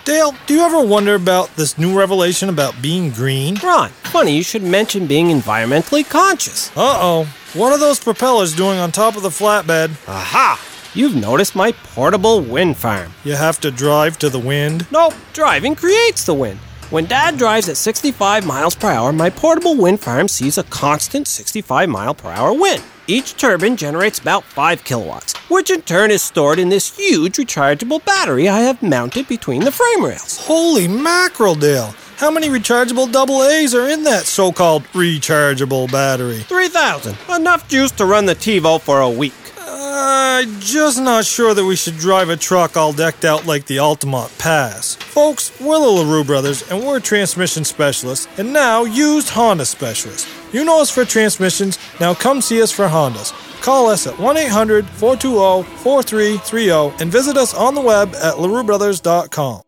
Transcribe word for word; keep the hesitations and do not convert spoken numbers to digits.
Dale, do you ever wonder about this new revelation about being green? Ron, funny you should mention being environmentally conscious. Uh-oh. What are those propellers doing on top of the flatbed? Aha! You've noticed my portable wind farm. You have to drive to the wind? Nope, driving creates the wind. When Dad drives at sixty-five miles per hour, my portable wind farm sees a constant sixty-five mile per hour wind. Each turbine generates about five kilowatts, which in turn is stored in this huge rechargeable battery I have mounted between the frame rails. Holy mackerel, Dale. How many rechargeable double A's are in that so-called rechargeable battery? three thousand. Enough juice to run the TiVo for a week. I'm just not sure that we should drive a truck all decked out like the Altamont Pass. Folks, we're the LaRue brothers, and we're transmission specialists, and now used Honda specialists. You know us for transmissions, now come see us for Hondas. Call us at one eight hundred, four two zero, four three three zero and visit us on the web at larue brothers dot com.